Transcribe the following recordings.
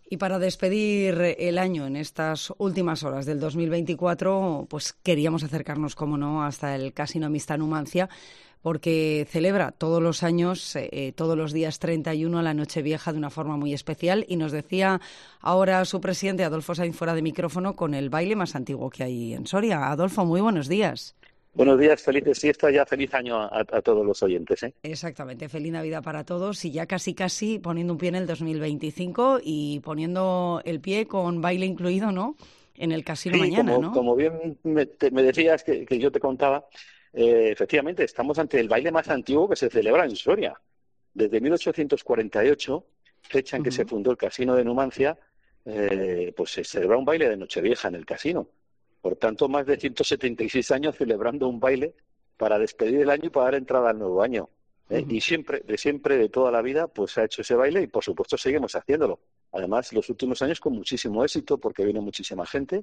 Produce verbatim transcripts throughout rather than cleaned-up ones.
Y para despedir el año en estas últimas horas del dos mil veinticuatro, pues queríamos acercarnos, como no, hasta el Casino Amistad Numancia, porque celebra todos los años, eh, todos los días treinta y uno, la Nochevieja de una forma muy especial. Y nos decía ahora su presidente, Adolfo Sainz, fuera de micrófono, con el baile más antiguo que hay en Soria. Adolfo, muy buenos días. Buenos días, felices fiestas, ya feliz año a, a todos los oyentes, ¿eh? Exactamente, feliz Navidad para todos y ya casi casi poniendo un pie en el dos mil veinticinco y poniendo el pie con baile incluido, ¿no?, en el casino Sí, mañana, como, ¿no? como bien me, te, me decías que, que yo te contaba, eh, efectivamente estamos ante el baile más antiguo que se celebra en Soria. Desde mil ochocientos cuarenta y ocho, fecha en que se Uh-huh. fundó el Casino de Numancia, eh, pues se celebra un baile de Nochevieja en el casino. Por tanto, más de ciento setenta y seis años celebrando un baile para despedir el año y para dar entrada al nuevo año. ¿eh? Uh-huh. Y siempre, de siempre, de toda la vida, pues se ha hecho ese baile y, por supuesto, seguimos haciéndolo. Además, los últimos años con muchísimo éxito porque viene muchísima gente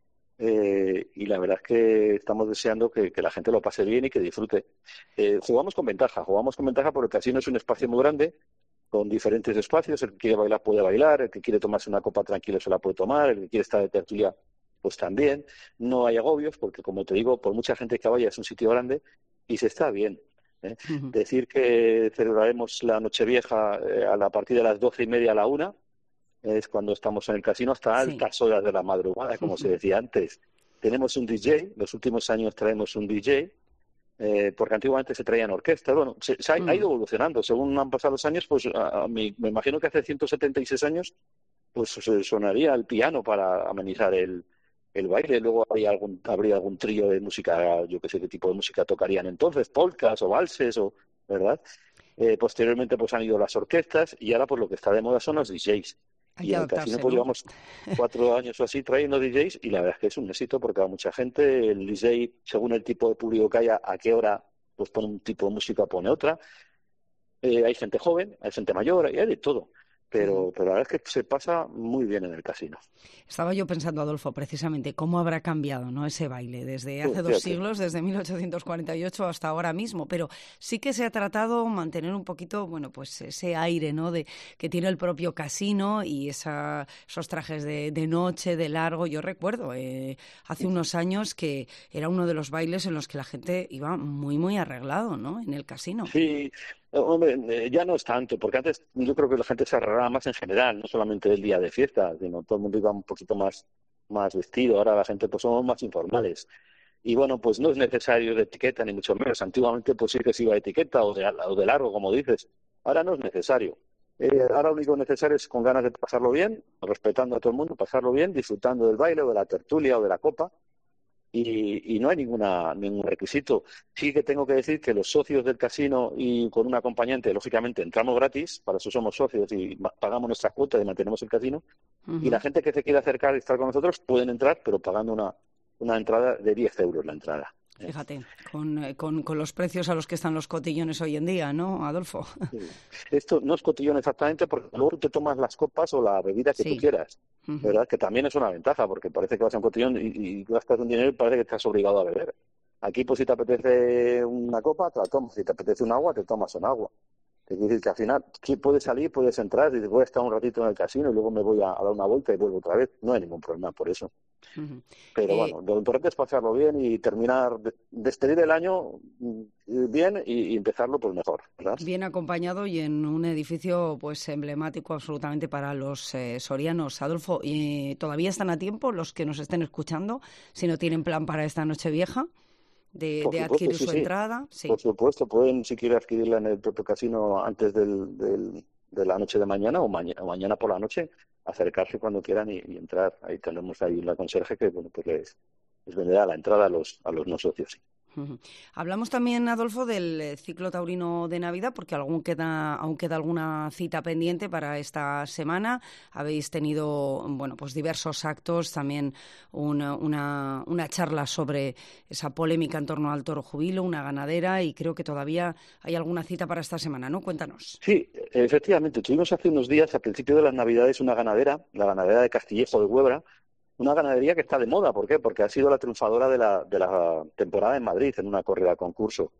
eh, y la verdad es que estamos deseando que, que la gente lo pase bien y que disfrute. Eh, jugamos con ventaja, jugamos con ventaja porque el casino es un espacio muy grande con diferentes espacios. El que quiere bailar puede bailar, el que quiere tomarse una copa tranquilo se la puede tomar, el que quiere estar de tertulia pues también. No hay agobios porque, como te digo, por mucha gente que vaya es un sitio grande y se está bien. ¿eh? Uh-huh. Decir que celebraremos la Nochevieja eh, a la partir de las doce y media a la una es cuando estamos en el casino hasta Sí. altas horas de la madrugada, como se decía antes. Tenemos un D J, los últimos años traemos un D J, eh, porque antiguamente se traían orquestas. Bueno, se, se ha, ha Uh-huh. ido evolucionando. Según han pasado los años, pues a, a mí, me imagino que hace ciento setenta y seis años pues se sonaría el piano para amenizar el, el baile. Luego habría algún, habría algún trío de música, yo qué sé qué tipo de música tocarían entonces, polcas o valses, o, ¿verdad? Eh, posteriormente pues han ido las orquestas y ahora pues lo que está de moda son los D Js. Hay Y que en el casino adaptarse, pues ¿no? llevamos cuatro años o así trayendo D Js y la verdad es que es un éxito porque va mucha gente. El D J, según el tipo de público que haya, a qué hora pues pone un tipo de música, pone otra. Eh, hay gente joven, hay gente mayor, hay de todo. Uh-huh. Pero, pero la verdad es que se pasa muy bien en el casino. Estaba yo pensando, Adolfo, precisamente cómo habrá cambiado, ¿no?, ese baile desde Uh, hace dos fíjate. siglos, desde mil ochocientos cuarenta y ocho hasta ahora mismo, pero sí que se ha tratado mantener un poquito, bueno, pues ese aire, ¿no?, de que tiene el propio casino y esa, esos trajes de, de noche, de largo. Yo recuerdo eh, hace unos años que era uno de los bailes en los que la gente iba muy, muy arreglado, ¿no?, en el casino. Sí, hombre, eh, ya no es tanto, porque antes yo creo que la gente se arreglaba más en general, no solamente el día de fiesta, sino todo el mundo iba un poquito más, más vestido. Ahora la gente pues somos más informales. Y bueno, pues no es necesario de etiqueta, ni mucho menos. Antiguamente pues sí que se iba de etiqueta o de, o de largo, como dices. Ahora no es necesario. Eh, ahora lo único necesario es con ganas de pasarlo bien, respetando a todo el mundo, pasarlo bien, disfrutando del baile o de la tertulia o de la copa. Y, y no hay ninguna, ningún requisito. Sí que tengo que decir que los socios del casino y con un acompañante, lógicamente, entramos gratis, para eso somos socios y pagamos nuestra cuota y mantenemos el casino. Y la Uh-huh. gente que se quiera acercar y estar con nosotros pueden entrar, pero pagando una, una entrada de diez euros la entrada. ¿eh? Fíjate, con, eh, con, con los precios a los que están los cotillones hoy en día, ¿no, Adolfo? Sí. Esto no es cotillón exactamente porque luego tú te tomas las copas o la bebida que tú Sí. quieras, Uh-huh. ¿verdad? Que también es una ventaja porque parece que vas a un cotillón y, y gastas un dinero y parece que estás obligado a beber. Aquí, pues si te apetece una copa, te la tomas. Si te apetece un agua, te tomas un agua. Es decir, que al final sí puedes salir, puedes entrar y dices, voy a estar un ratito en el casino y luego me voy a, a dar una vuelta y vuelvo otra vez. No hay ningún problema por eso. Uh-huh. Pero Eh, bueno, lo importante es pasarlo bien y terminar, de- despedir el año mm, bien y, y empezarlo pues mejor, ¿verdad? Bien acompañado y en un edificio pues emblemático absolutamente para los eh, sorianos. Adolfo, ¿y todavía están a tiempo los que nos estén escuchando, si no tienen plan para esta Nochevieja, de, Por de supuesto, adquirir sí, su sí. entrada? Por Sí. supuesto, pueden si quieren adquirirla en el propio casino antes del, del- de la noche de mañana o, maña- o mañana por la noche, acercarse cuando quieran y, y entrar. Ahí tenemos ahí la conserje que bueno pues les, les venderá la entrada a los a los no socios. Sí. Ujú. Hablamos también, Adolfo, del eh, ciclo taurino de Navidad, porque aún queda, aún queda alguna cita pendiente para esta semana. Habéis tenido, bueno, pues diversos actos, también una, una, una charla sobre esa polémica en torno al toro jubilo, una ganadera, y creo que todavía hay alguna cita para esta semana, ¿no? Cuéntanos. Sí, efectivamente, tuvimos hace unos días, a principio de las Navidades, una ganadera, la ganadera de Castillejo de Huebra, una ganadería que está de moda. ¿Por qué? Porque ha sido la triunfadora de la, de la temporada en Madrid, en una corrida concurso.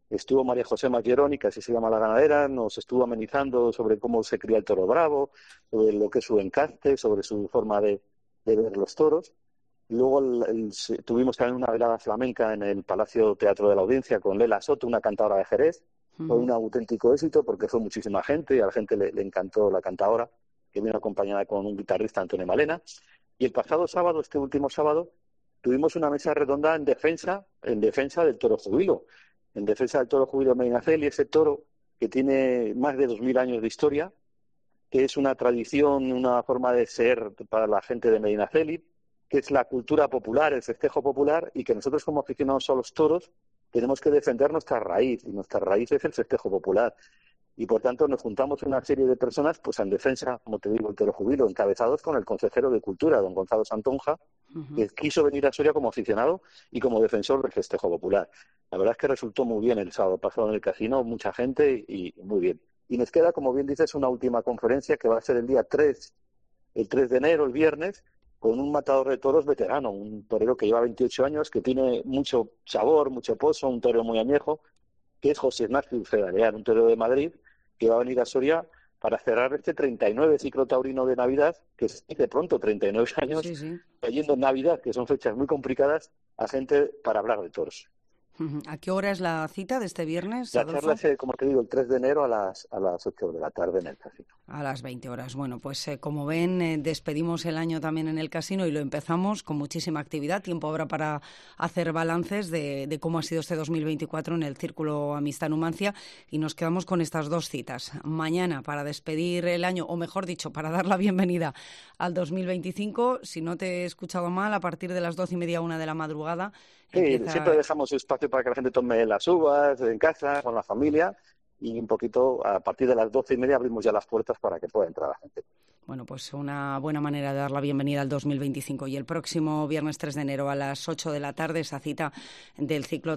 Estuvo María José Maccheroni, que así se llama la ganadera, nos estuvo amenizando sobre cómo se cría el toro bravo, sobre lo que es su encaste, sobre su forma de, de ver los toros. Luego el, el, tuvimos también una velada flamenca en el Palacio Teatro de la Audiencia con Lela Soto, una cantadora de Jerez. Uh-huh. Fue un auténtico éxito porque fue muchísima gente y a la gente le, le encantó la cantadora, que vino acompañada con un guitarrista, Antonio Malena. Y el pasado sábado, este último sábado, tuvimos una mesa redonda en defensa, en defensa del toro jubilo. En defensa del toro jubilo Medinaceli, ese toro que tiene más de dos mil años de historia, que es una tradición, una forma de ser para la gente de Medinaceli, que es la cultura popular, el festejo popular, y que nosotros como aficionados a los toros tenemos que defender nuestra raíz, y nuestra raíz es el festejo popular. Y por tanto nos juntamos una serie de personas pues en defensa, como te digo, del toro jubilo, encabezados con el consejero de Cultura, don Gonzalo Santonja, uh-huh. que quiso venir a Soria como aficionado y como defensor del festejo popular. La verdad es que resultó muy bien el sábado pasado en el casino, mucha gente y muy bien. Y nos queda, como bien dices, una última conferencia que va a ser el día tres, el tres de enero, el viernes, con un matador de toros veterano, un torero que lleva veintiocho años, que tiene mucho sabor, mucho pozo, un torero muy añejo, que es José Ignacio Fedaleán, un torero de Madrid, que va a venir a Soria para cerrar este treinta y nueve ciclo taurino de Navidad, que se dice pronto, treinta y nueve años, sí, sí. cayendo en Navidad, que son fechas muy complicadas, a gente para hablar de toros. ¿A qué hora es la cita de este viernes, La Adolfo? charla es, como te digo, el tres de enero a las a las ocho de la tarde en el casino. A las veinte horas. Bueno, pues eh, como ven, eh, despedimos el año también en el casino y lo empezamos con muchísima actividad. Tiempo habrá para hacer balances de, de cómo ha sido este dos mil veinticuatro en el Círculo Amistad Numancia y nos quedamos con estas dos citas. Mañana para despedir el año, o mejor dicho, para dar la bienvenida al dos mil veinticinco. Si no te he escuchado mal, a partir de las doce y media, una de la madrugada. Sí, empieza... siempre dejamos espacio para que la gente tome las uvas en casa, con la familia, y un poquito, a partir de las doce y media abrimos ya las puertas para que pueda entrar la gente. Bueno, pues una buena manera de dar la bienvenida al dos mil veinticinco. Y el próximo viernes tres de enero a las ocho de la tarde, esa cita del ciclo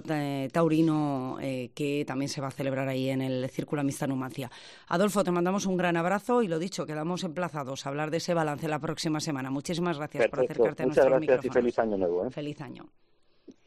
taurino eh, que también se va a celebrar ahí en el Círculo Amistad Numancia. Adolfo, te mandamos un gran abrazo y lo dicho, quedamos emplazados a hablar de ese balance la próxima semana. Muchísimas gracias. Perfecto. Por acercarte a Muchas nuestros gracias micrófonos. Y feliz año nuevo. ¿eh? Feliz año.